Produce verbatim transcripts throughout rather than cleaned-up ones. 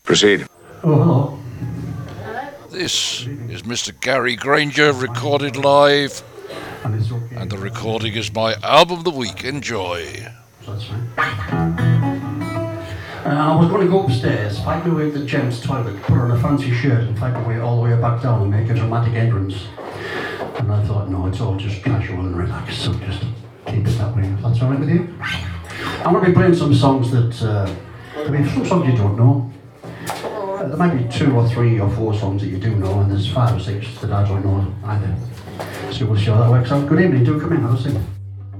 Proceed. Oh, hello. This is Mister Gary Granger, recorded live, And it's okay. and the recording is my album of the week. Enjoy. So that's fine. Uh, I was going to go upstairs, fight my way to the gents' toilet, put on a fancy shirt and fight my way all the way back down and make a dramatic entrance. And I thought, no, it's all just casual and relaxed, so just keep it that way, if that's all right with you. I'm going to be playing some songs that, uh, I mean, some songs you don't know. Uh, there might be two or three or four songs that you do know, and there's five or six that I don't know either. So we'll see how that works out. Good evening, do come in, have a sing.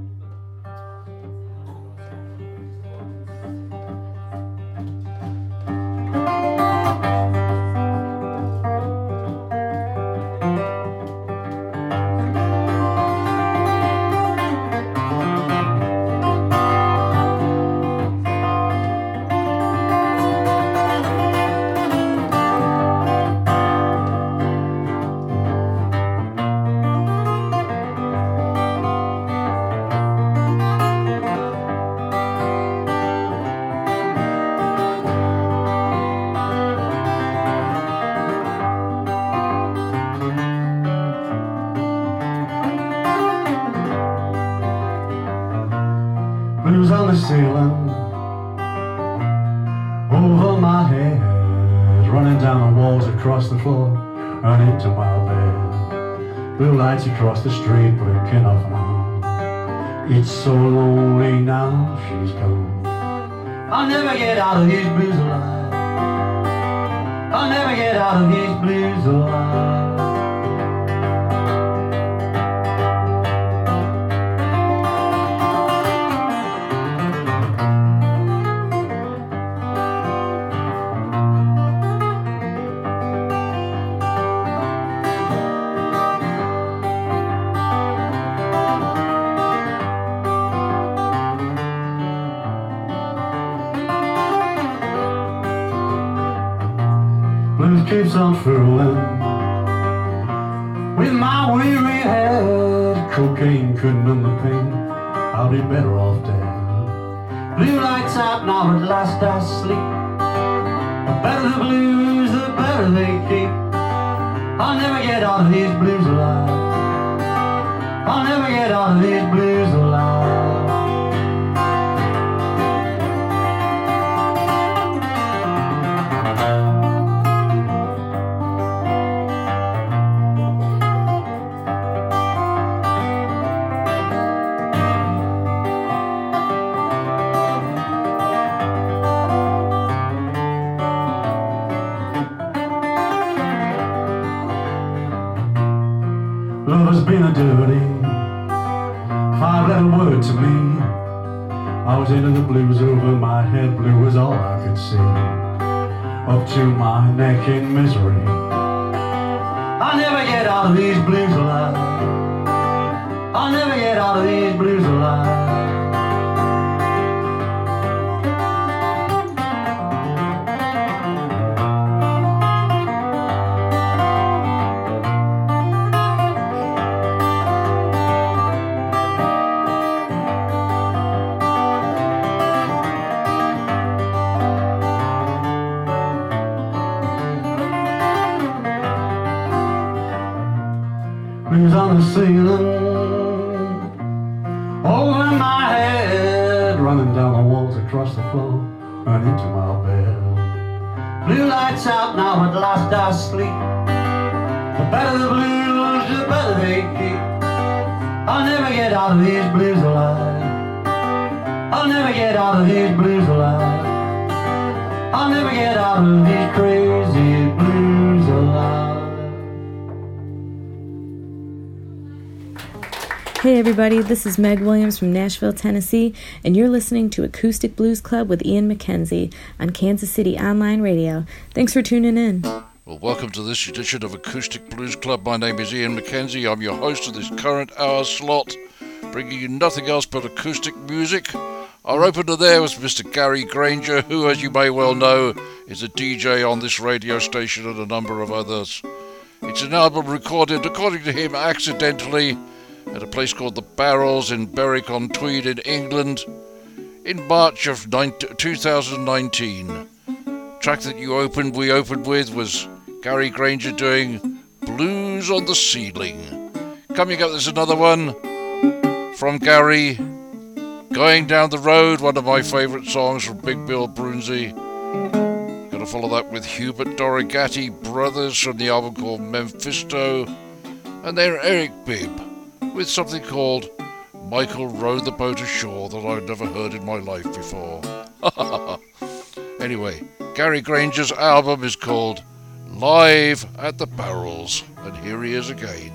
Blues on the ceiling, over my head, running down the walls across the floor and into my bed. Blue lights across the street blinking off and on. It's so lonely now she's gone. I'll never get out of these blues alive. I'll never get out of these blues alive. Blues keeps on fooling with my weary head. Cocaine couldn't numb the pain, I'll be better off dead. Blue lights out now, at last I sleep. The better the blues, the better they keep. I'll never get out of these blues alive. I'll never get out of these blues alive. Love has been a dirty five-letter word to me. I was into the blues, over my head, blue was all I could see. Up to my neck in misery. I'll never get out of these blues alive. I'll never get out of these blues alive. Blues on the ceiling, over my head, running down the walls across the floor and into my bed. Blue lights out now, at last I sleep. The better the blues, the better they keep. I'll never get out of these blues alive. I'll never get out of these blues alive. I'll never get out of these crazy blues alive. Hey everybody, this is Meg Williams from Nashville, Tennessee, and you're listening to Acoustic Blues Club with Ian McKenzie on Kansas City Online Radio. Thanks for tuning in. Well, welcome to this edition of Acoustic Blues Club. My name is Ian McKenzie. I'm your host of this current hour slot, bringing you nothing else but acoustic music. Our opener there was Mister Gary Granger, who, as you may well know, is a D J on this radio station and a number of others. It's an album recorded, according to him, accidentally at a place called The Barrels in Berwick-on-Tweed in England in March of two thousand nineteen. track that you opened, we opened with was Gary Granger doing Blues on the Ceiling. Coming up, there's another one from Gary, Going Down the Road, one of my favourite songs from Big Bill Broonzy. Gonna follow that with Hubert Dorigatti Brothers from the album called Mephisto, and then Eric Bibb with something called Michael Rowed the Boat Ashore that I've never heard in my life before. Anyway, Gary Granger's album is called Live at the Barrels, and here he is again.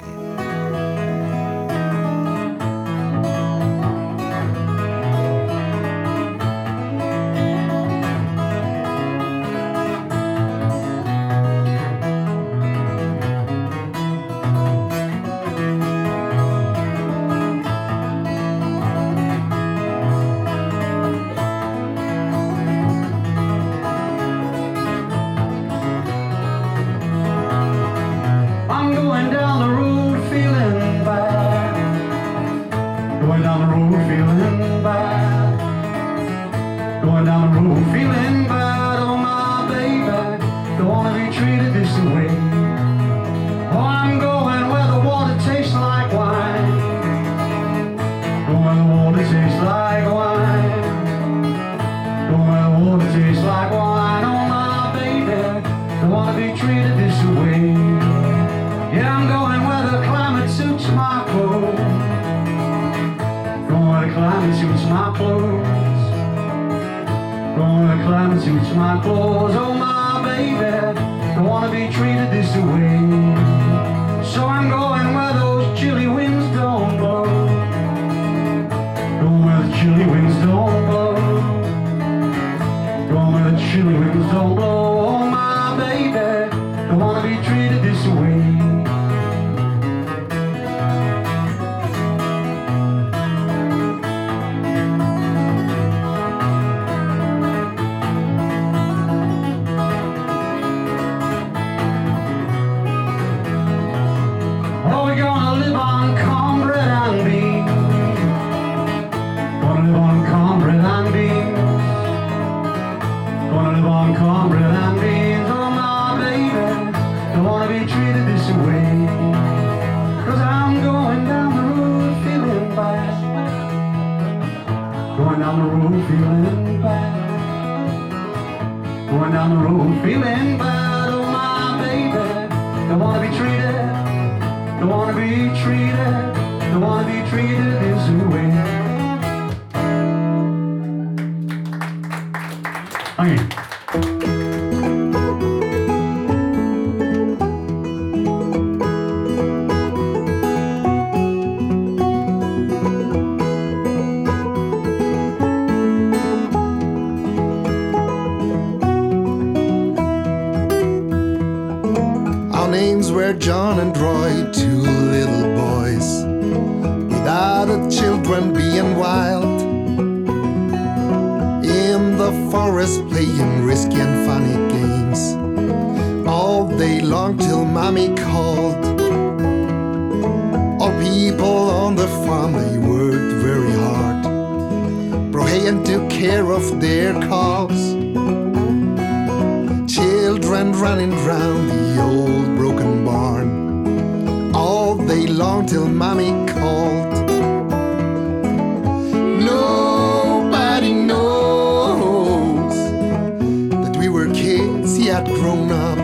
John and Roy, two little boys, without the children being wild, in the forest playing risky and funny games, all day long till mommy called. All people on the farm, they worked very hard, brought hay and took care of their cows. Children running round the old broken barn, all day long till mommy called. Nobody knows that we were kids yet grown up,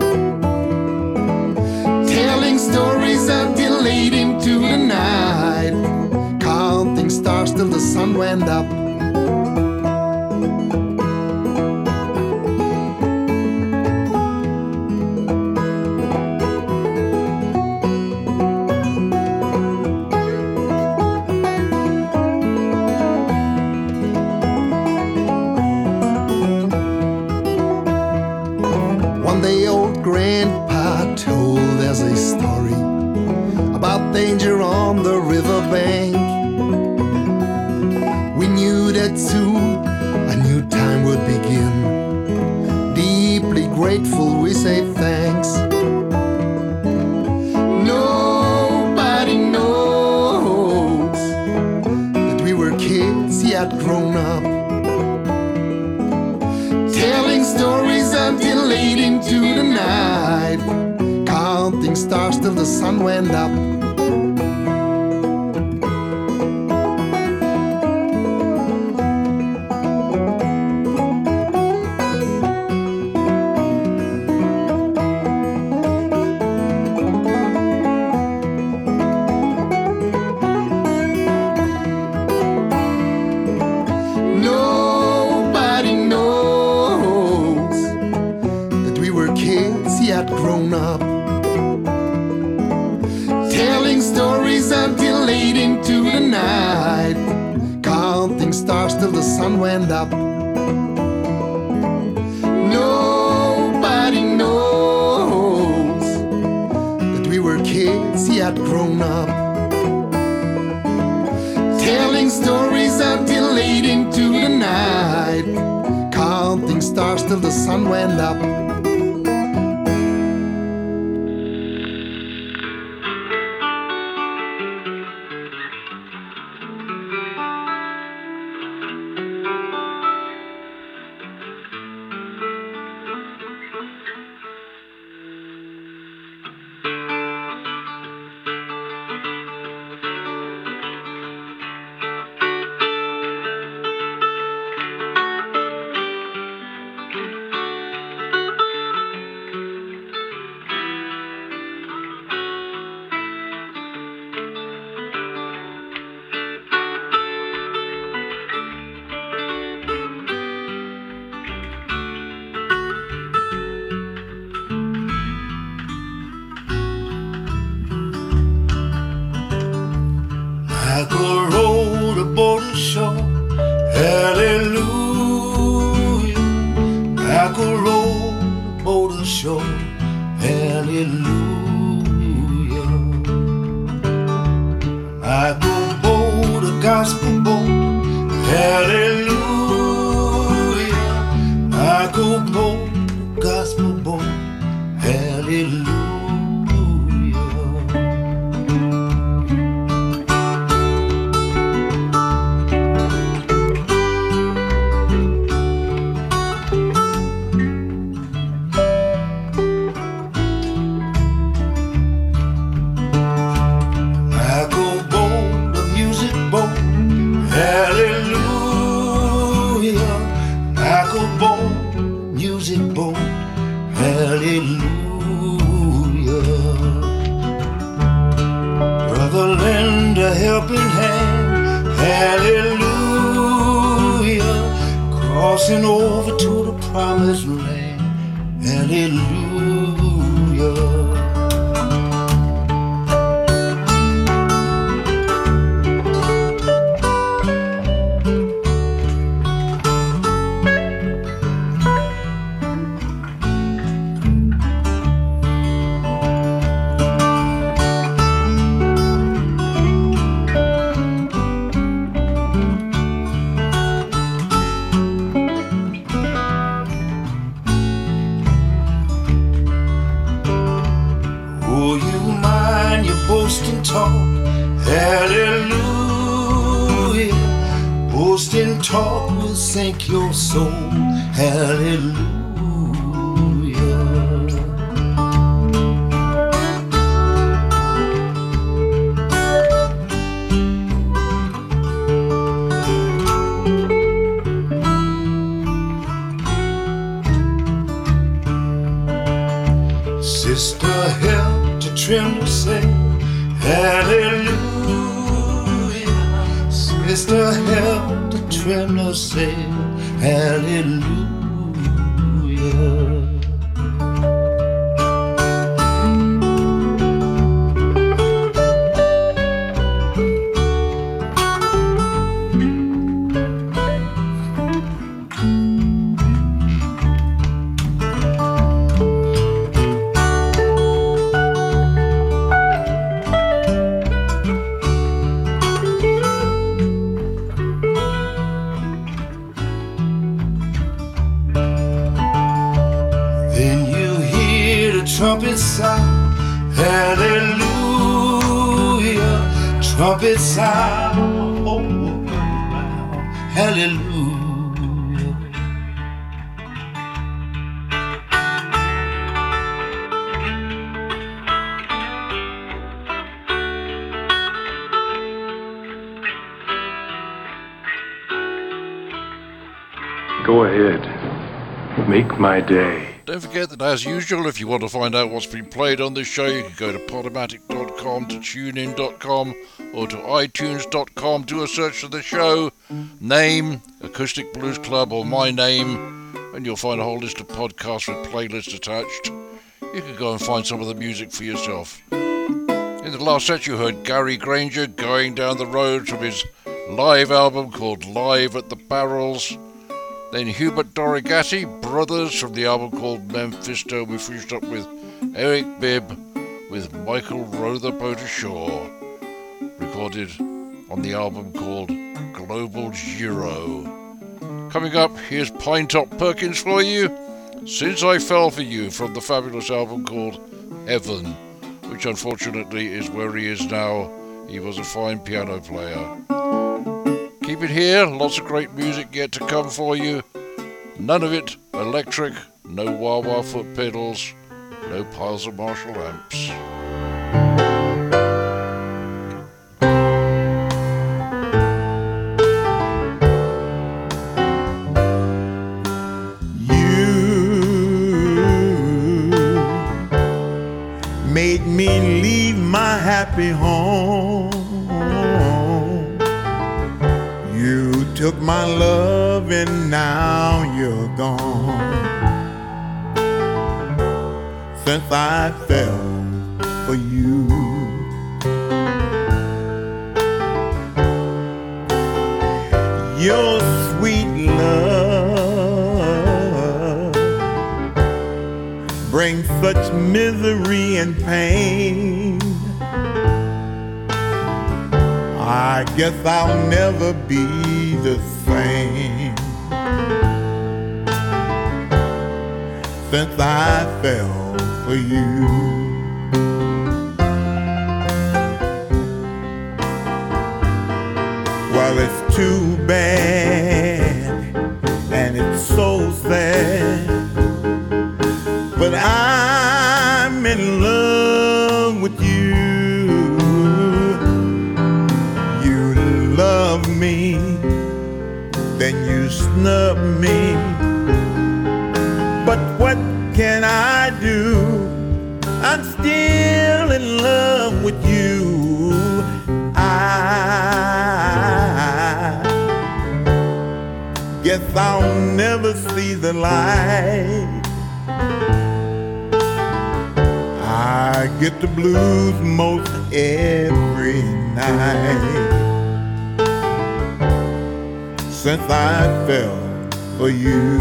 telling stories until late into the night, counting stars till the sun went up. Danger on the riverbank. We knew that soon a new time would begin. Deeply grateful we say thanks. Nobody knows that we were kids yet grown up, telling stories into the night, counting stars till the sun went up. Grown up, telling stories until late into the night, counting stars till the sun went up. Nobody knows that we were kids yet grown up, telling stories until late into the night, counting stars till the sun went up. trumpet sound, hallelujah, trumpet sound, oh, hallelujah. Go ahead. Make my day. Don't forget that, as usual, if you want to find out what's been played on this show, you can go to podomatic dot com, to tunein dot com, or to itunes dot com. Do a search for the show, name, Acoustic Blues Club, or my name, and you'll find a whole list of podcasts with playlists attached. You can go and find some of the music for yourself. In the last set, you heard Gary Granger, Going Down the Road, from his live album called Live at the Barrels. Then Hubert Dorigatti, Brothers, from the album called Memphisto. We finished up with Eric Bibb with Michael Row the Boat Ashore, recorded on the album called Global Giro. Coming up, here's Pinetop Perkins for you, Since I Fell For You, from the fabulous album called Heaven, which unfortunately is where he is now. He was a fine piano player. Keep it here, lots of great music yet to come for you. None of it electric, no wah-wah foot pedals, no piles of Marshall amps. You made me leave my happy home. You took my love and now you're gone. Since I fell for you, your sweet love brings such misery and pain. I guess I'll never be the same since I fell for you. Well, it's too bad and it's so sad, but I'm in love with you. Love me, then you snub me. But what can I do? I'm still in love with you. I guess I'll never see the light. I get the blues most every night since I fell for you.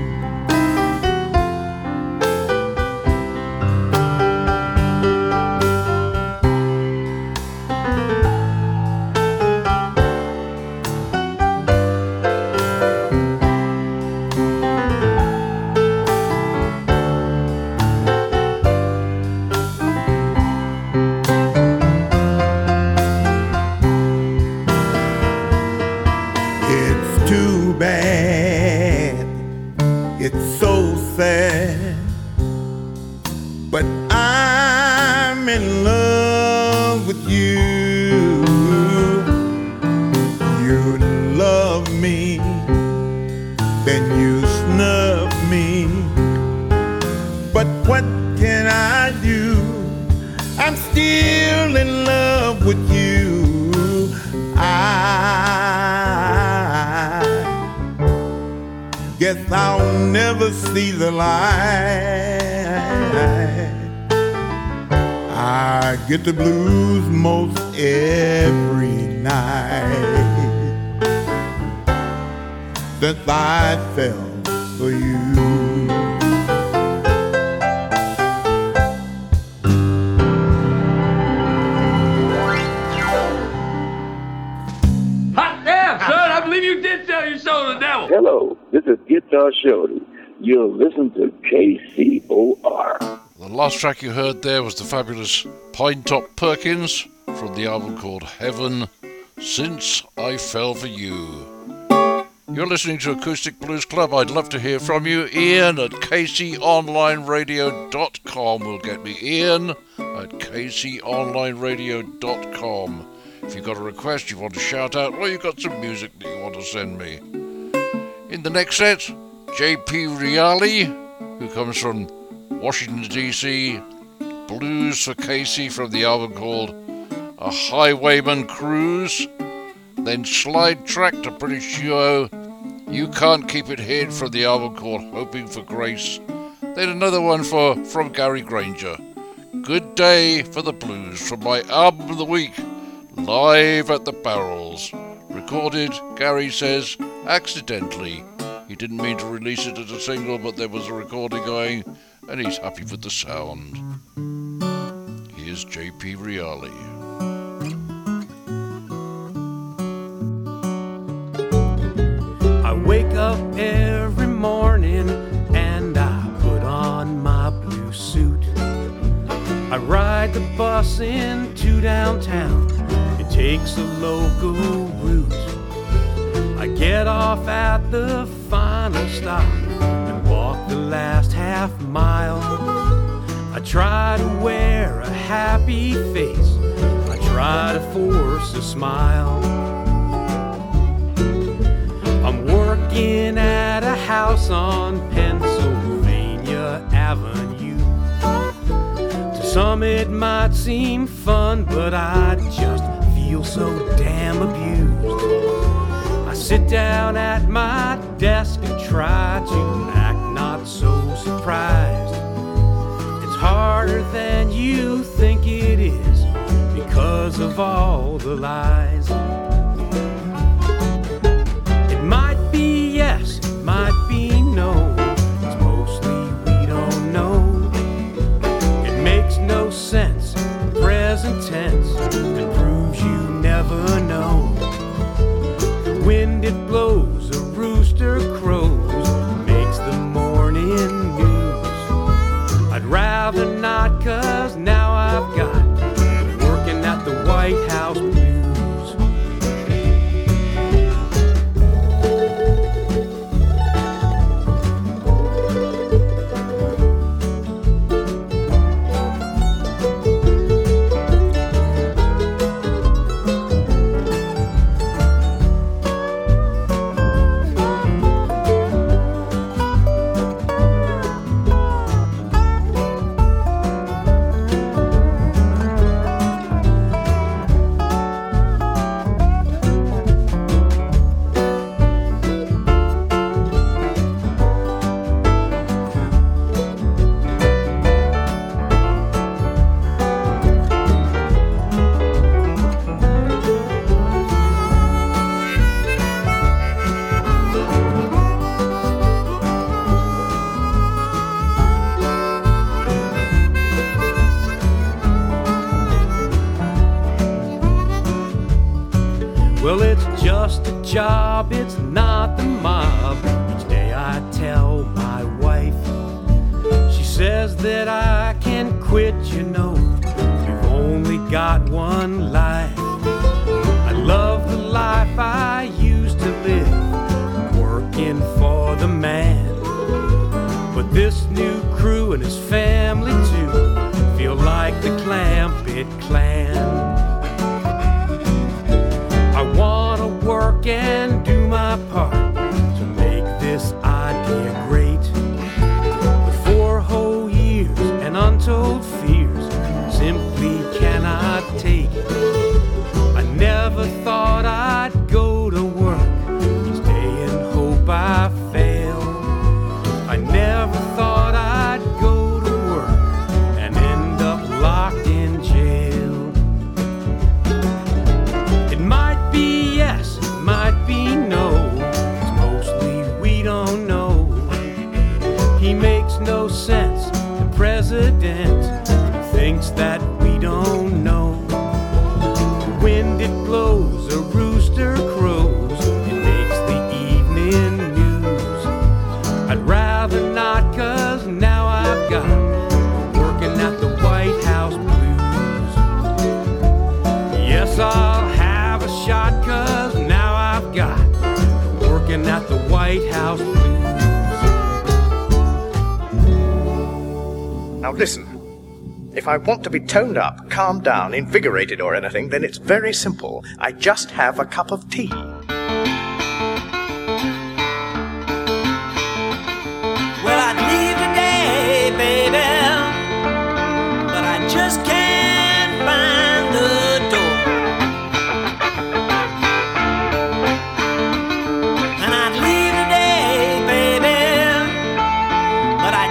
I'll never see the light. I get the blues most every night since I fell for you. Hello, this is Guitar Shorty. You'll listen to K C O R. The last track you heard there was the fabulous Pinetop Perkins from the album called Heaven, Since I Fell For You. You're listening to Acoustic Blues Club. I'd love to hear from you. Ian at k c online radio dot com will get me. Ian at k c online radio dot com. If you've got a request you want to shout out, or you've got some music that you want to send me. In the next set, J P Reale, who comes from Washington D C, Blues for Casey from the album called A Highwayman Cruise. Then Slide Track to British duo You Can't Keep It Hid from the album called Hoping for Grace. Then another one for from Gary Granger, Good Day for the Blues, from my album of the week, Live at the Barrels. Recorded, Gary says, accidentally. He didn't mean to release it as a single, but there was a recording going, and he's happy with the sound. Here's J P Reale. I wake up every morning and I put on my blue suit. I ride the bus into downtown. It takes a local route. I get off at the final stop and walk the last half mile. I try to wear a happy face. I try to force a smile. I'm working at a house on Pennsylvania Avenue. To some it might seem fun, but I just feel so damn abused. I sit down at my desk and try to act not so surprised. It's harder than you think it is because of all the lies. It might be yes, might be no. It's mostly we don't know. It makes no sense, present tense, and proves you never know. Wind it blows, a rooster crows, makes the morning news. I'd rather not, cause now I've got working at the White House Blues. Well, it's just a job, it's not the mob. Each day I tell my wife. She says that I can quit, you know. You've only got one life. I love the life I used to live, working for the man. But this new crew and his family too feel like the Clampett clan. I wanna work and do my part to make this idea great. But four whole years and untold fears simply cannot take it. I never thought I'd go to work each day and hope I fail. I never thought I'd go to work and end up locked in jail. It might be yes, might be no. It's mostly we don't know. He makes no sense, the president. He thinks that we don't know. The wind it blows, a rooster crows. It makes the evening news. I'd rather not, cause now I've got working at the White House Blues. Yes, I'll have a shot, cause now I've got working at the White House Blues. Now listen, if I want to be toned up, calmed down, invigorated or anything, then it's very simple. I just have a cup of tea.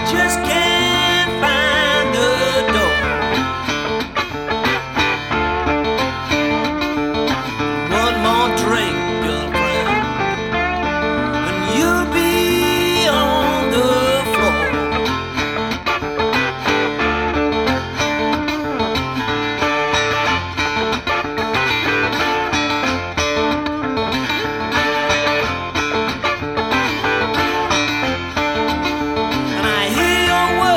just can't find the door. One more drink, girlfriend, and you'll be on the floor. And I hear your words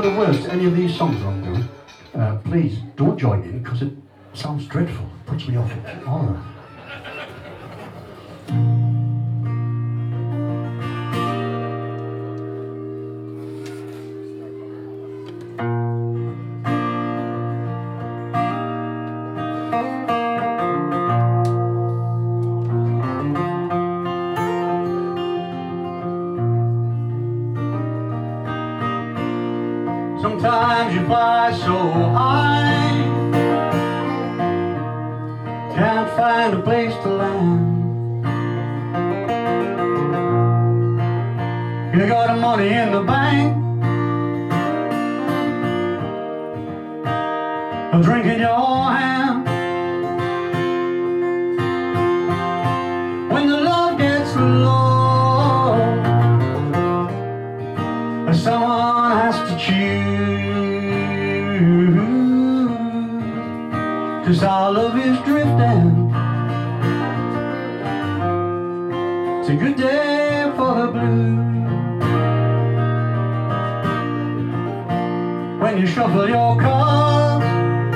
the words to any of these songs I'm doing, uh, please don't join in because it sounds dreadful. It puts me off it. All of that. Sometimes you fly so high, can't find a place to land. You got the money in the bank, a drink in your hand. When the love gets low, someone has to choose, 'cause our love is drifting. It's a good day for the blues. When you shuffle your cards,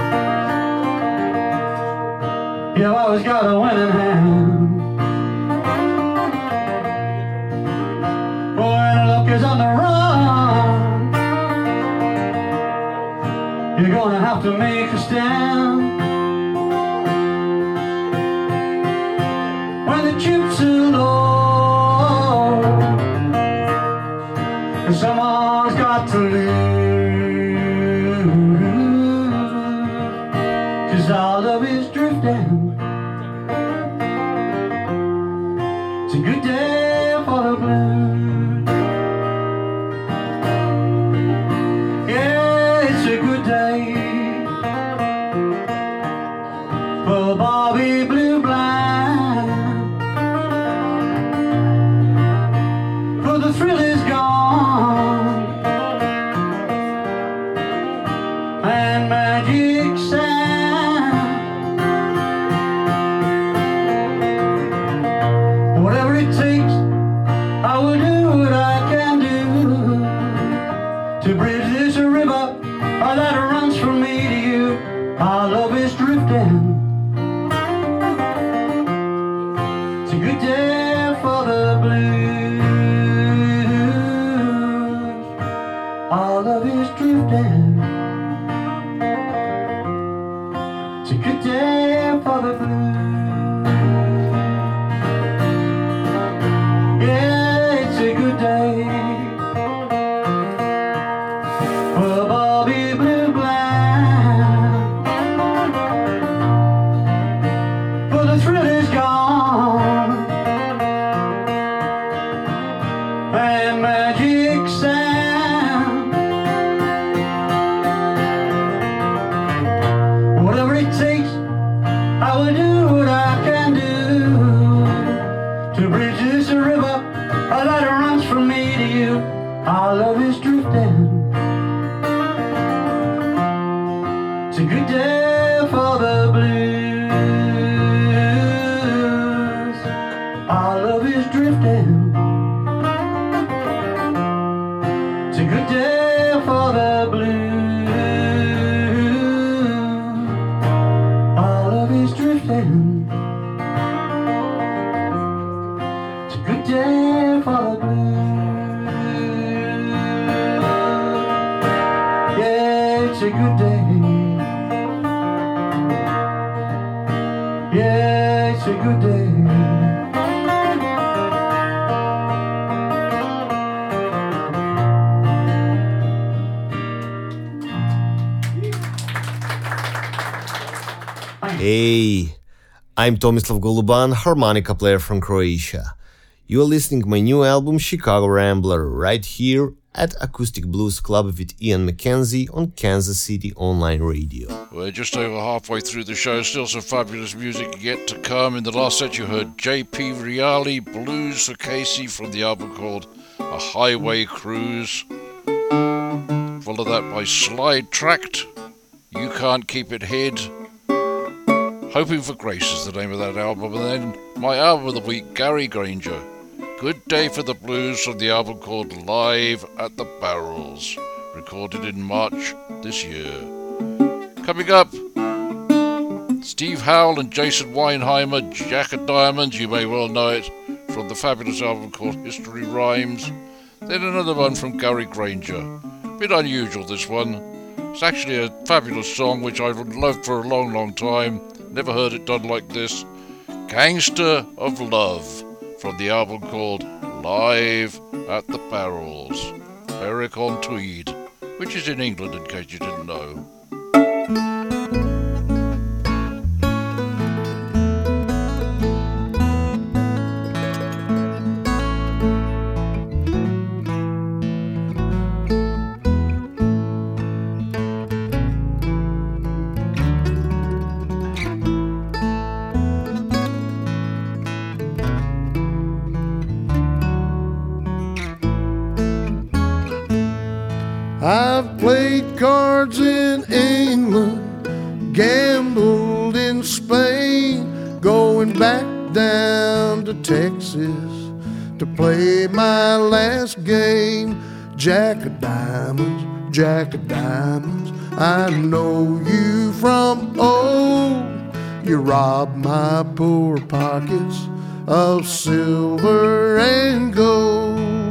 you've always got a winning hand. When luck is on the run, you're gonna have to make a stand. When the chips are low, someone's got to lose, 'cause our love is drifting. It's a good day for the blues. Yeah, it's a good day for Bobby Blue Blind, for the thrill is gone and magic sound. Whatever it takes, I will do what I can do to bridge this river that runs from me to you. Our love is drifting. It's a good day for the blues. Our love is drifting. It's a good day for the blues. Yeah, it's a good day for Bobby Blue Blind, for the thrill is gone and magic sound. Whatever it takes, I will do what I can do to bridge this river that runs from me to you. Our love is drifting. It's a good day for the blues. Our love is drifting. It's a good day for the blues. Our love is drifting. It's a good day for the blues. Yeah, it's a good day. Yeah, it's a good day. Hey, I'm Tomislav Goluban, harmonica player from Croatia. You're listening to my new album Chicago Rambler right here at Acoustic Blues Club with Ian McKenzie on Kansas City Online Radio. We're just over halfway through the show, still some fabulous music yet to come. In the last set you heard J P Reali, Blues for Casey from the album called A Highway Cruise. Followed that by Slide Tract, You Can't Keep It Hid. Hoping for Grace is the name of that album. And then my album of the week, Gary Granger, Good Day for the Blues from the album called Live at the Barrels, recorded in March this year. Coming up, Steve Howell and Jason Weinheimer, Jack of Diamonds, you may well know it from the fabulous album called History Rhymes. Then another one from Gary Granger. Bit unusual, this one. It's actually a fabulous song which I've loved for a long, long time. Never heard it done like this. Gangster of Love from the album called Live at the Barrels. Berwick on Tweed, which is in England in case you didn't know. I've played cards in England, gambled in Spain, going back down to Texas to play my last game. Jack of Diamonds, Jack of Diamonds, I know you from old. You robbed my poor pockets of silver and gold.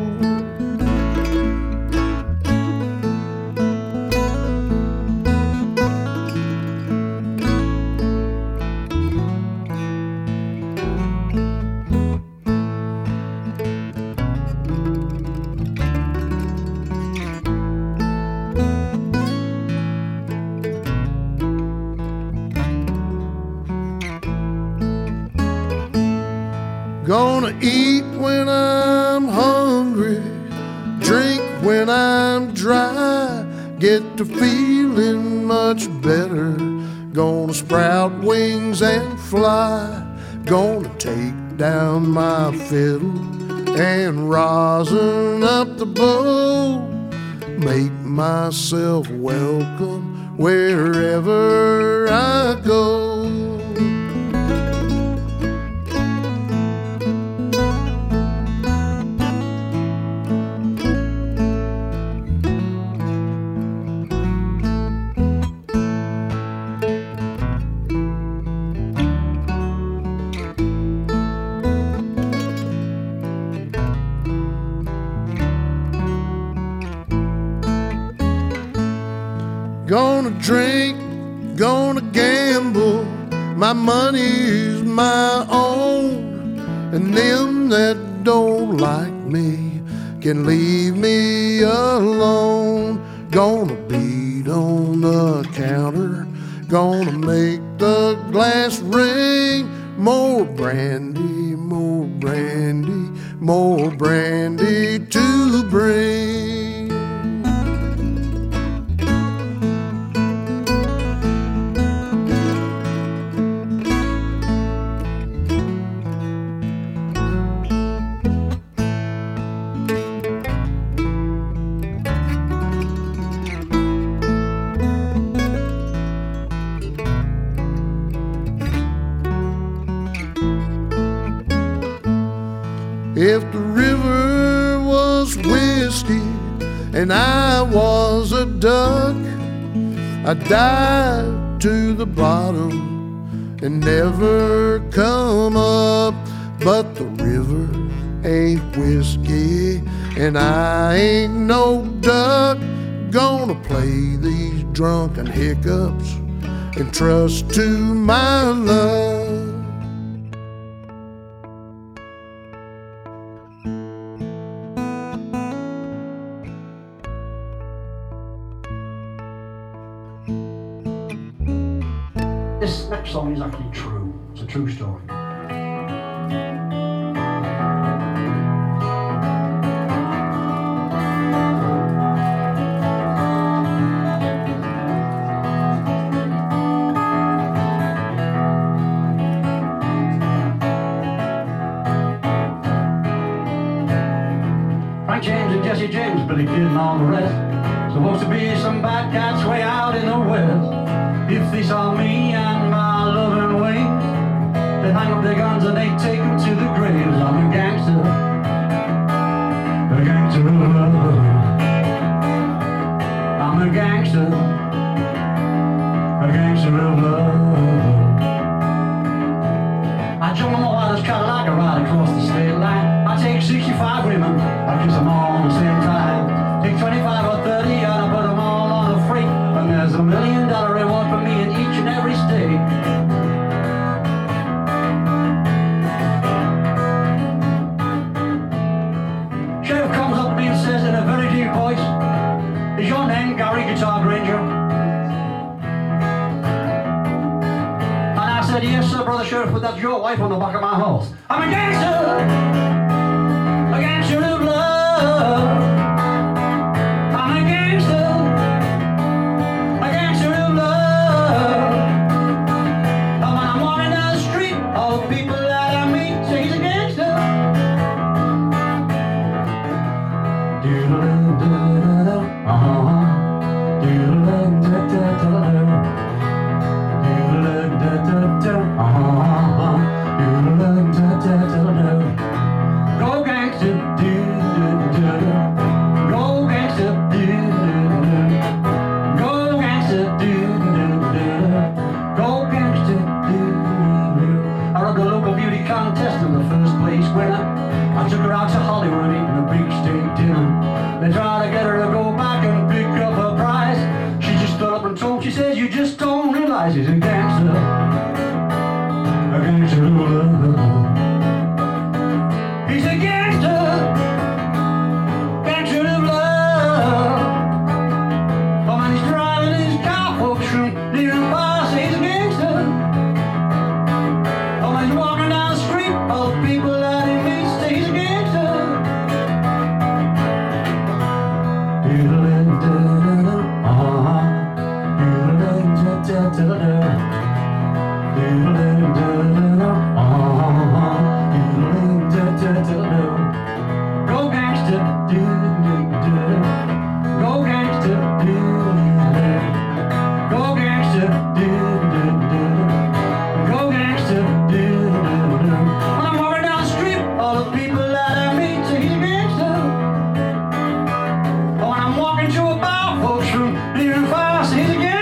Gonna eat when I'm hungry, drink when I'm dry, get to feeling much better. Gonna sprout wings and fly, gonna take down my fiddle and rosin up the bowl, make myself welcome wherever I go. Gonna drink, gonna gamble, my money's my own, and them that don't like me can leave me alone. Gonna beat on the counter, gonna make the glass ring. More brandy, more brandy, more brandy to bring. If the river was whiskey and I was a duck, I'd dive to the bottom and never come up. But the river ain't whiskey and I ain't no duck. Gonna play these drunken hiccups and trust to my luck. This next song is actually true. It's a true story. Frank James and Jesse James, Billy Kid and all the rest, supposed to be some bad cats way out in the west. If they saw me and my loving wings, they'd hang up their guns and they'd take them to the graves. I'm a gangster, a gangster of love. said, yes, sir, brother sheriff, but that's your wife on the back of my horse. I'm a gangster, a gangster of love. I'm a gangster, a gangster of love. And when I'm walking down the street, all the people that I meet say he's a gangster. Do-do-do-do-do-do, uh-huh. Do-do-do-do-do-do-do. Go gangster, do do do. Go gangster, do do do. Go gangster, do do do. Go gangster, do do. I run the local beauty contest and the first place winner. I took her out to Hollywood eating a big steak dinner. They tried to get her to go back and pick up her prize. She just stood up and told, she says, you just don't realize he's a gangster. A gangster of love. He's a gangster, gangster of love. Oh, when he's driving his car, folks from near and far say he's a gangster. Oh, when he's walking down the street, all the people that he meets say he's a gangster. Do-do-do-do-do, uh-huh. Do-do-do-do-do-do. Do-do-do-do-do, uh-huh. Do-do-do-do-do. Go gangster, do-do-do. Go gangster, do-do-do. Go gangster, do-do-do. Go gangster, do-do-do. When I'm walking down the street, all the people that I meet say he's a gangster. When I'm walking to a bar, folks from near and far say he's a gangster.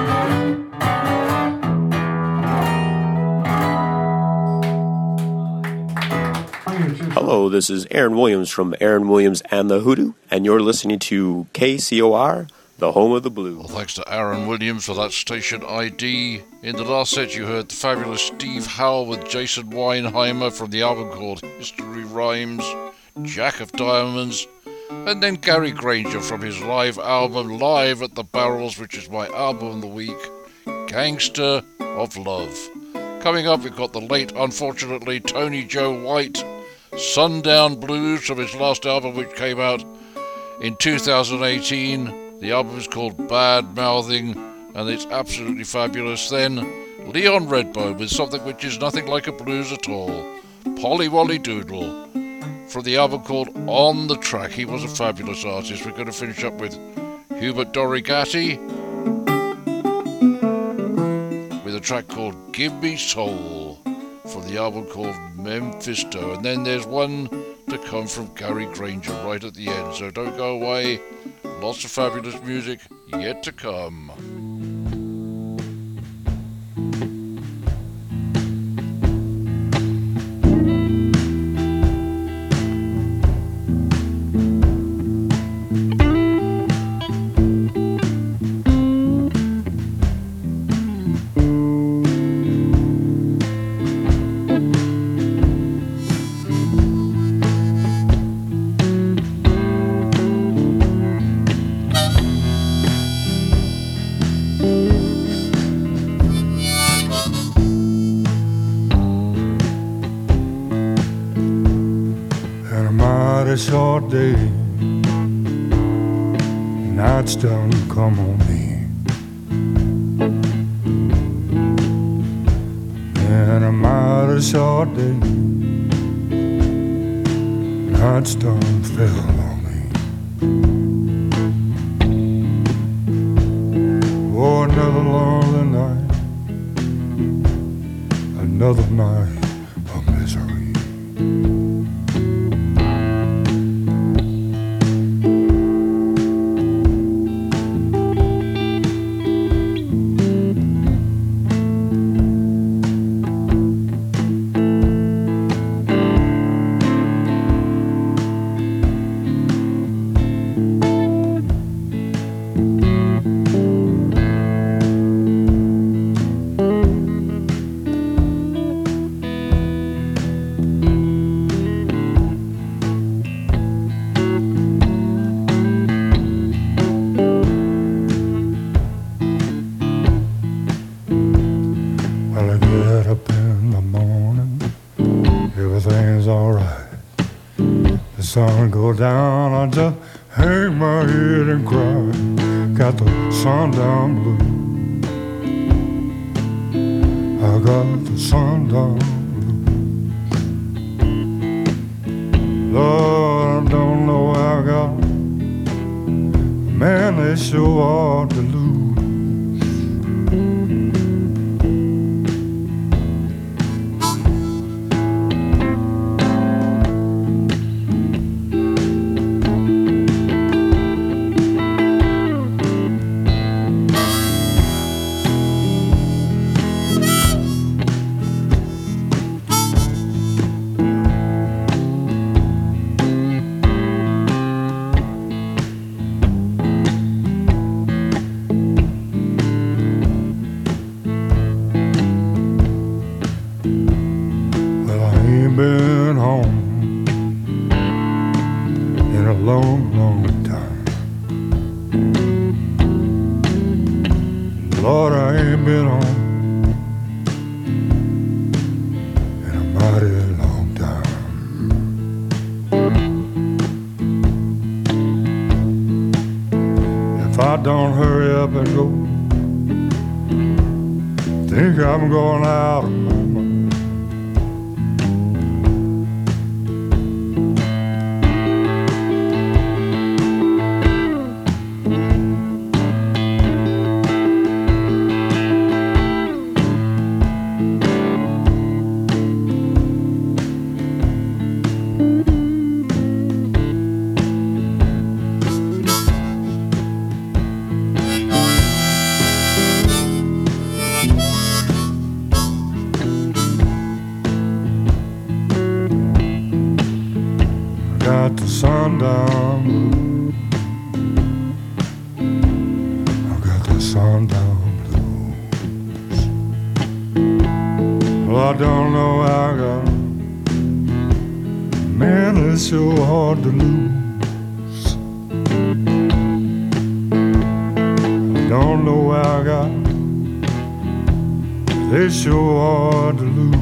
Hello, this is Aaron Williams from Aaron Williams and the Hoodoo, and you're listening to K C O R, the home of the blues. Well, thanks to Aaron Williams for that station I D. In the last set, you heard the fabulous Steve Howell with Jason Weinheimer from the album called History Rhymes, Jack of Diamonds, and then Gary Granger from his live album Live at the Barrels, which is my album of the week, Gangster of Love. Coming up, we've got the late, unfortunately, Tony Joe White, Sundown Blues from his last album, which came out in two thousand eighteen. The album is called Bad Mouthing, and it's absolutely fabulous. Then Leon Redbone with something which is nothing like a blues at all, Polly Wolly Doodle, from the album called On the Track. He was a fabulous artist. We're going to finish up with Hubert Dorigatti with a track called Give Me Soul from the album called Memphisto. And then there's one to come from Gary Granger right at the end, so don't go away. Lots of fabulous music yet to come. A short day, night's done come on me, and a mighty short day, night's done fell on me. Oh, another lonely night, another night of misery. get up in the morning, everything's alright. The sun go down, I just hang my head and cry. Got the sundown blues. I got the sundown blues. Lord, I don't know how I got. Man, they sure are to lose. Been home in a long, long time. Lord, I ain't been home in a mighty long time. If I don't hurry up and go, think I'm going out of my mind. Got the sundown blues. I got the sundown blues. Well, I don't know how I got. Man, it's so hard to lose. I don't know how I got. It's so hard to lose.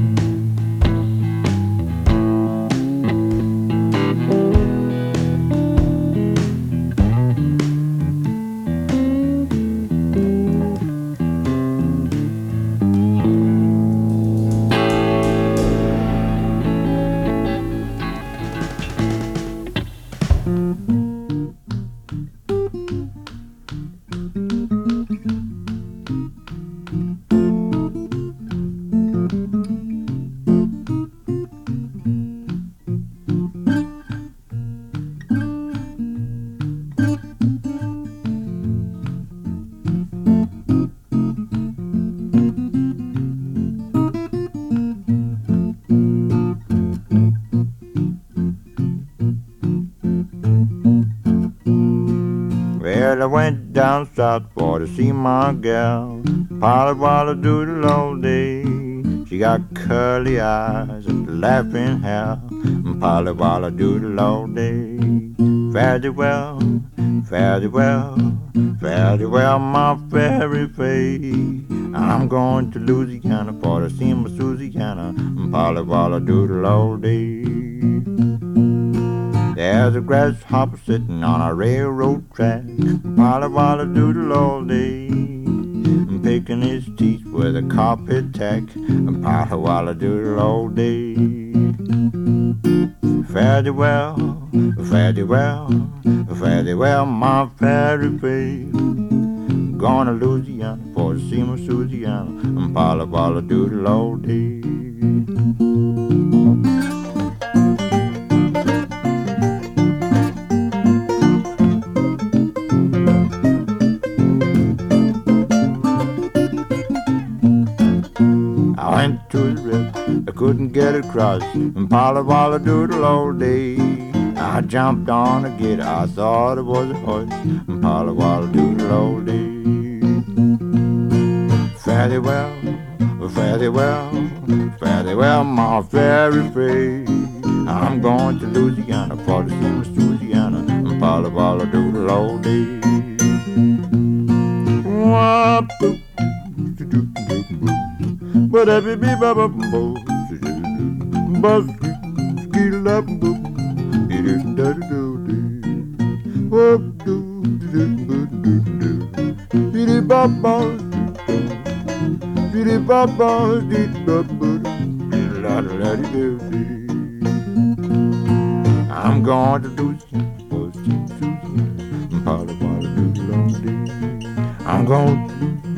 Well, I went down south for to see my gal, Polly Walla doodle all day. She got curly eyes and laughing hair, Polly Walla doodle all day. Fare thee well, fare thee well, fare thee well, my fairy face. I'm going to Louisiana for to see my Susiana, Polly Walla doodle all day. There's a grasshopper sitting on a railroad track, Polly Walla doodle all day, picking his teeth with a carpet tack, Polly Walla doodle all day. Fare thee well, fare thee well, fare thee well, my fairy face. Gonna Louisiana for to see my Susiana, Polly Walla doodle all day. To the river, I couldn't get across, and Polly Walla doodle all day. I jumped on a gator, I thought it was a horse, and Polly Walla doodle all day. Fare thee well, fare thee well, fare thee well, my fairy face. I'm going to Louisiana for to see my Susiana, and Polly Walla doodle all day. Wah-boop. but every be baba bo, buzz, skill up, it is dirty do, oh, do, do, do, do, do, it is baba, it is baba, it is baba, la la la do, do. I'm going to do I'm going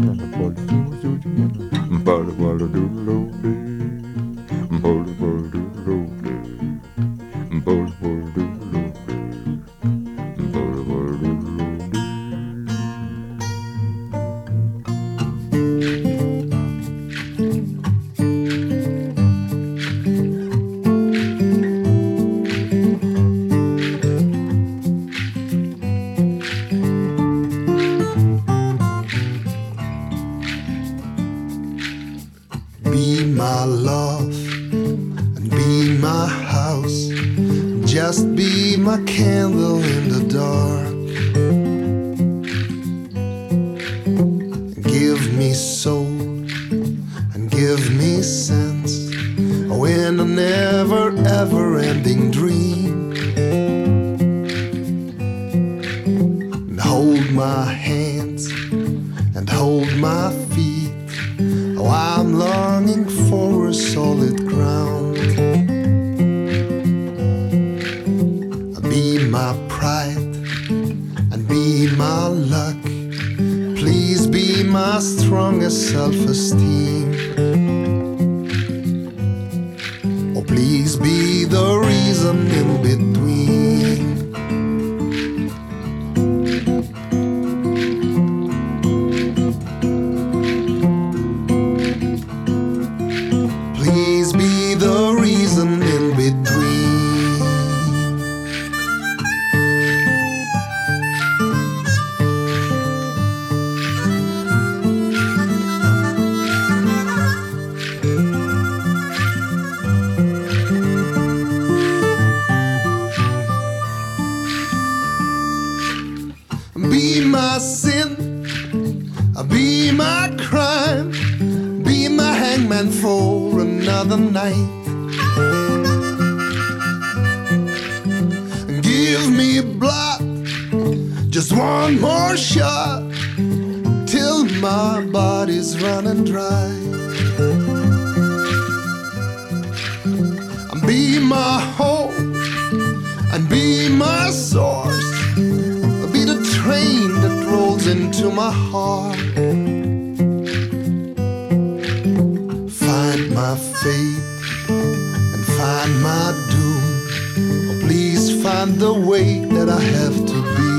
Be my love and be my house. Just be my candle in the dark. Give me soul and give me sense. Oh, in a never ever ending dream. And hold my hands and hold my feet. Oh, I'm longing for a solid ground. Be my pride and be my luck. Please be my strongest self-esteem. Oh, please be the reason in between. Please be the reason in between. Be my sin, be my crime, be my hangman for another night. Give me blood, just one more shot, till my body's running dry. Be my hope and be my source. Be the train that rolls into my heart. Find my fate and find my doom. Oh, please find the way that I have to be.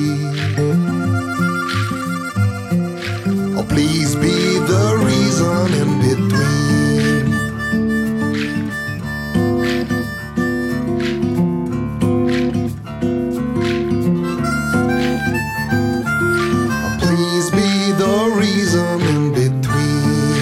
Oh, please be the reason in between. The reason in between.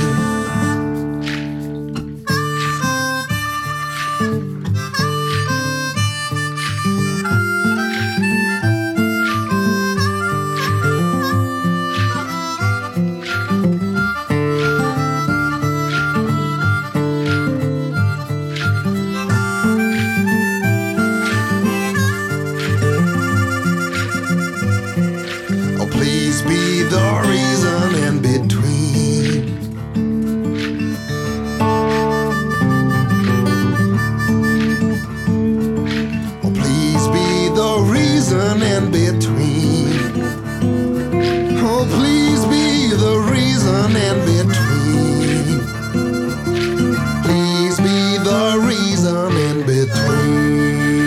Oh, please be the reason in between. Oh, please be the reason in between. Oh, please be the reason in between. Please be the reason in between.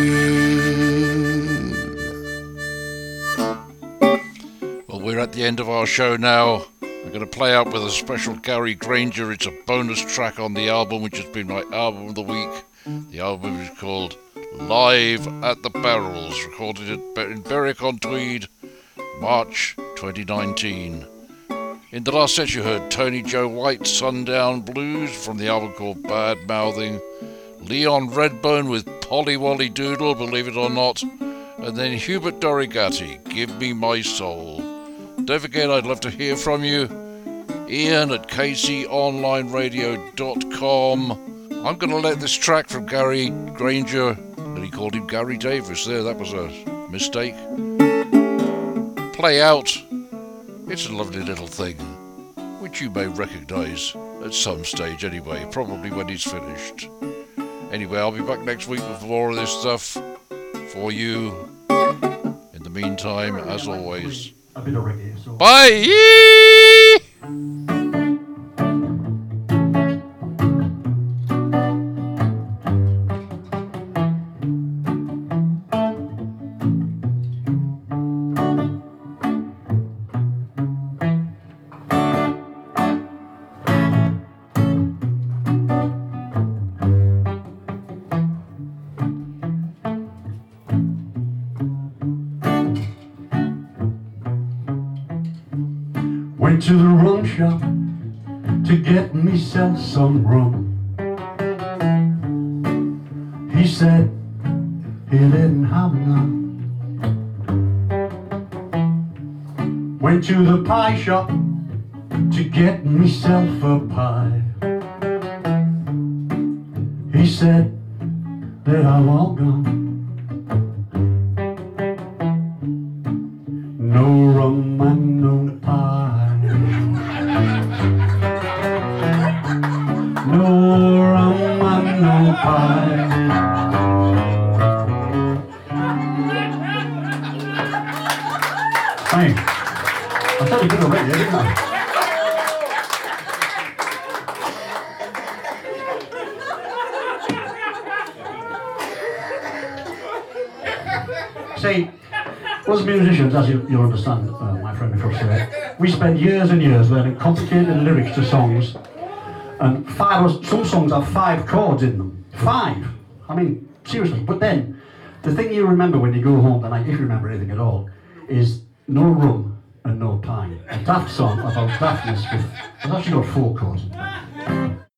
We're at the end of our show now. I'm going to play out with a special Gary Granger. It's a bonus track on the album, which has been my album of the week. The album is called Live at the Barrels, recorded in Berwick-on-Tweed, March twenty nineteen. In the last set you heard Tony Joe White's Sundown Blues from the album called Bad Mouthing, Leon Redbone with Polly Wolly Doodle, believe it or not, and then Hubert Dorigatti, Give Me My Soul. Don't forget, I'd love to hear from you. Ian at k c online radio dot com. I'm going to let this track from Gary Granger, and he called him Gary Davis there, that was a mistake, play out. It's a lovely little thing, which you may recognise at some stage anyway, probably when he's finished. Anyway, I'll be back next week with more of this stuff for you. In the meantime, as always, a bit of reggae, so. Bye! Went to the rum shop to get myself some rum. He said he didn't have none. Went to the pie shop to get myself a pie. He said they are all gone. No rum and no pie. No rum and no pie. Hey, I thought you did already, didn't I? See, us musicians, as you, you understand, uh, my friend before said, we spend years and years learning complicated lyrics to songs. And five, some songs have five chords in them. Five! I mean, seriously. But then, the thing you remember when you go home tonight, if you remember anything at all, is no rum and no pie. A daft song about daftness with, it's actually got four chords in it.